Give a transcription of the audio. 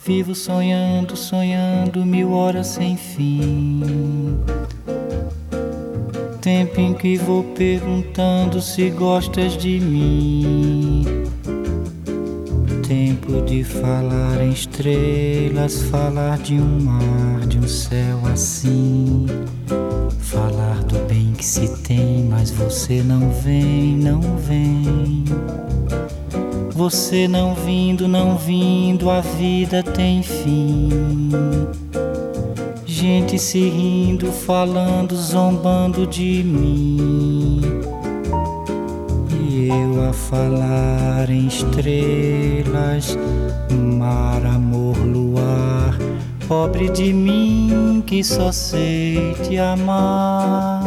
Vivo sonhando, sonhando 1000 horas sem fim. Tempo em que vou perguntando se gostas de mim. Tempo de falar em estrelas, falar de um mar, de um céu assim. Falar do bem que se tem, mas você não vem, não vem. Você não vindo, não vindo, a vida tem fim. Gente se rindo, falando, zombando de mim. E eu a falar em estrelas, mar, amor, luar. Pobre de mim que só sei te amar.